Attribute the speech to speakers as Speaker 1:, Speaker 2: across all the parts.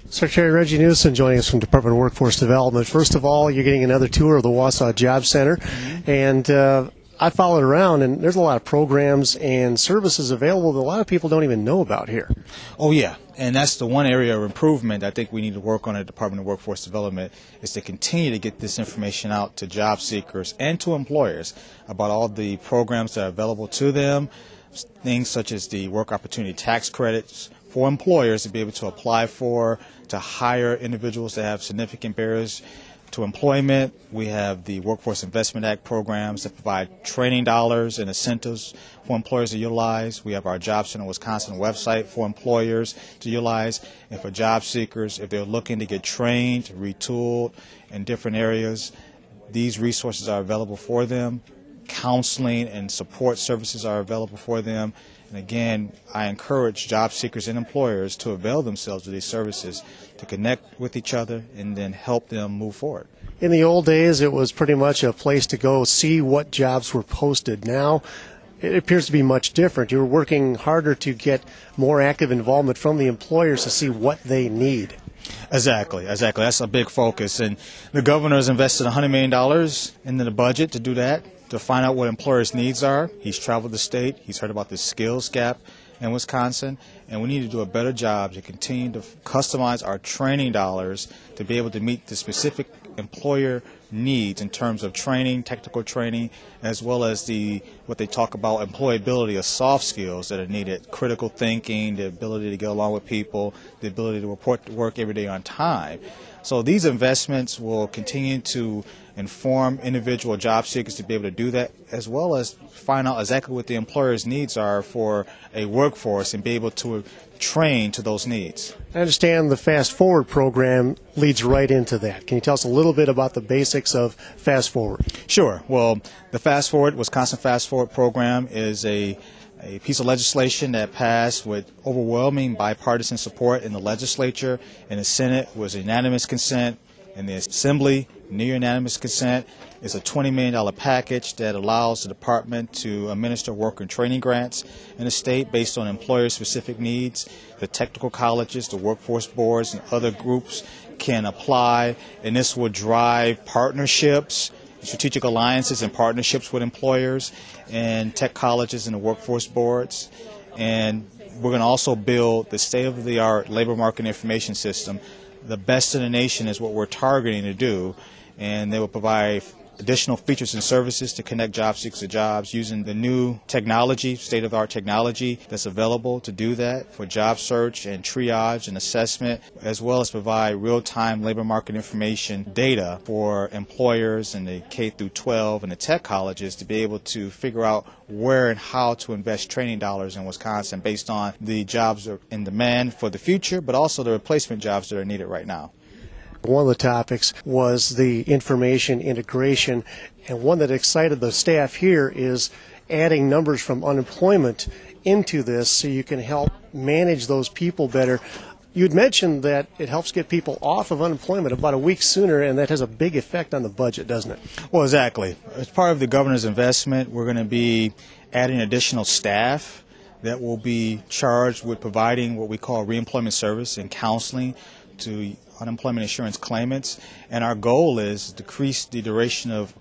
Speaker 1: Secretary Reggie Newsom joining us from Department of Workforce Development. First of all, you're getting another tour of the Wausau Job Center, and I followed around, and there's a lot of programs and services available that a lot of people don't even know about here.
Speaker 2: Oh, yeah, and that's the one area of improvement I think we need to work on at the Department of Workforce Development is to continue to get this information out to job seekers and to employers about all the programs that are available to them, things such as the Work Opportunity Tax Credits for employers to be able to apply for, to hire individuals that have significant barriers to employment. We have the Workforce Investment Act programs that provide training dollars and incentives for employers to utilize. We have our Job Center Wisconsin website for employers to utilize. And for job seekers, if they're looking to get trained, retooled in different areas, these resources are available for them. Counseling and support services are available for them. And again, I encourage job seekers and employers to avail themselves of these services to connect with each other and then help them move forward.
Speaker 1: In the old days, it was pretty much a place to go see what jobs were posted. Now, it appears to be much different. You're working harder to get more active involvement from the employers to see what they need.
Speaker 2: Exactly. That's a big focus. And the governor has invested $100 million into the budget to do that, to find out what employers' needs are. He's traveled the state. He's heard about the skills gap in Wisconsin. And we need to do a better job to continue to customize our training dollars to be able to meet the specific employer needs in terms of training, technical training, as well as what they talk about employability of soft skills that are needed, critical thinking, the ability to get along with people, the ability to report to work every day on time. So these investments will continue to inform individual job seekers to be able to do that, as well as find out exactly what the employer's needs are for a workforce and be able to train to those needs.
Speaker 1: I understand the Fast Forward program leads right into that. Can you tell us a little bit about the basics of Fast Forward?
Speaker 2: Sure. Well, the Fast Forward, Wisconsin Fast Forward program is a piece of legislation that passed with overwhelming bipartisan support in the legislature. In the Senate was unanimous consent. In the Assembly, near unanimous consent. It's a $20 million package that allows the department to administer work and training grants in the state based on employer-specific needs. The technical colleges, the workforce boards, and other groups can apply, and this will drive partnerships, strategic alliances and partnerships with employers and tech colleges and the workforce boards. And we're going to also build the state-of-the-art labor market information system. The best in the nation is what we're targeting to do, and they will provide additional features and services to connect job seekers to jobs using the new technology, state-of-the-art technology that's available to do that for job search and triage and assessment, as well as provide real-time labor market information data for employers in the K through 12 and the tech colleges to be able to figure out where and how to invest training dollars in Wisconsin based on the jobs that are in demand for the future, but also the replacement jobs that are needed right now.
Speaker 1: One of the topics was the information integration, and one that excited the staff here is adding numbers from unemployment into this so you can help manage those people better. You'd mentioned that it helps get people off of unemployment about a week sooner, and that has a big effect on the budget, doesn't it?
Speaker 2: Well, exactly. As part of the governor's investment, we're going to be adding additional staff that will be charged with providing what we call reemployment service and counseling to unemployment insurance claimants, and our goal is to decrease the duration of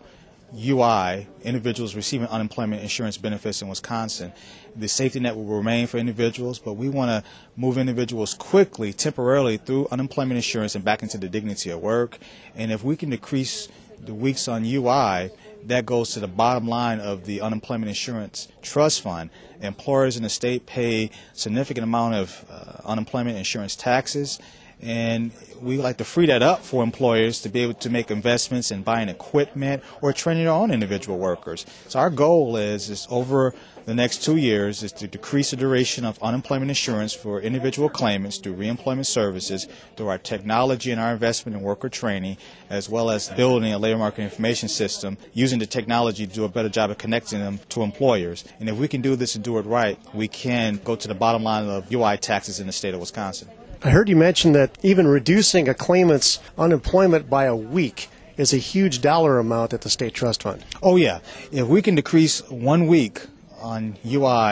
Speaker 2: UI, individuals receiving unemployment insurance benefits in Wisconsin. The safety net will remain for individuals, but we want to move individuals quickly, temporarily, through unemployment insurance and back into the dignity of work. And if we can decrease the weeks on UI, that goes to the bottom line of the Unemployment Insurance Trust Fund. Employers in the state pay significant amount of unemployment insurance taxes, and we like to free that up for employers to be able to make investments in buying equipment or training their own individual workers. So our goal is over the next 2 years is to decrease the duration of unemployment insurance for individual claimants through reemployment services, through our technology and our investment in worker training, as well as building a labor market information system, using the technology to do a better job of connecting them to employers. And if we can do this and do it right, we can go to the bottom line of UI taxes in the state of Wisconsin.
Speaker 1: I heard you mention that even reducing a claimant's unemployment by a week is a huge dollar amount at the State Trust Fund.
Speaker 2: Oh, yeah. If we can decrease 1 week on UI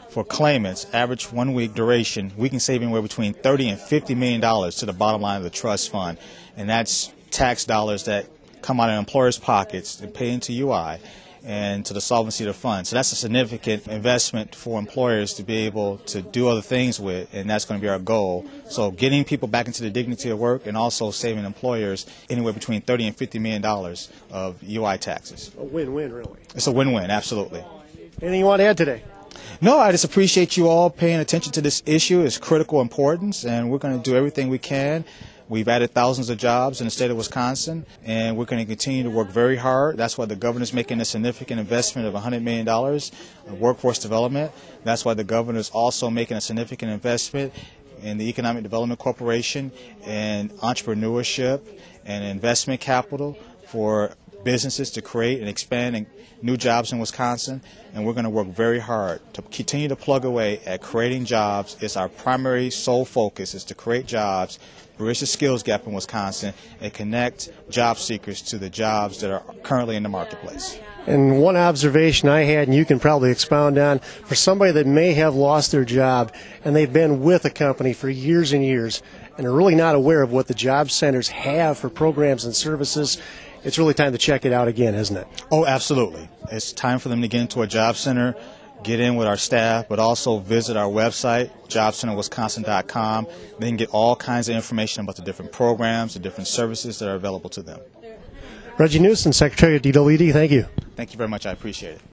Speaker 2: for claimants, average 1 week duration, we can save anywhere between $30 and $50 million to the bottom line of the trust fund. And that's tax dollars that come out of employers' pockets and pay into UI and to the solvency of the fund. So that's a significant investment for employers to be able to do other things with, and that's going to be our goal. So getting people back into the dignity of work and also saving employers anywhere between $30 and $50 million of UI taxes.
Speaker 1: A win-win, really.
Speaker 2: It's a win-win, absolutely.
Speaker 1: Anything you want to add today?
Speaker 2: No, I just appreciate you all paying attention to this issue. It's critical importance, and we're going to do everything we can. We've added thousands of jobs in the state of Wisconsin, and we're going to continue to work very hard. That's why the governor's making a significant investment of $100 million in workforce development. That's why the governor's also making a significant investment in the Economic Development Corporation and entrepreneurship and investment capital for businesses to create and expand new jobs in Wisconsin. And we're going to work very hard to continue to plug away at creating jobs. It's our primary sole focus, is to create jobs, bridge the skills gap in Wisconsin, and connect job seekers to the jobs that are currently in the marketplace.
Speaker 1: And one observation I had, and you can probably expound on, for somebody that may have lost their job and they've been with a company for years and years and are really not aware of what the job centers have for programs and services, it's really time to check it out again, isn't it?
Speaker 2: Oh, absolutely. It's time for them to get into a job center, get in with our staff, but also visit our website, jobcenterwisconsin.com. They can get all kinds of information about the different programs, the different services that are available to them.
Speaker 1: Reggie Newsom, Secretary of DWD, thank you.
Speaker 2: Thank you very much. I appreciate it.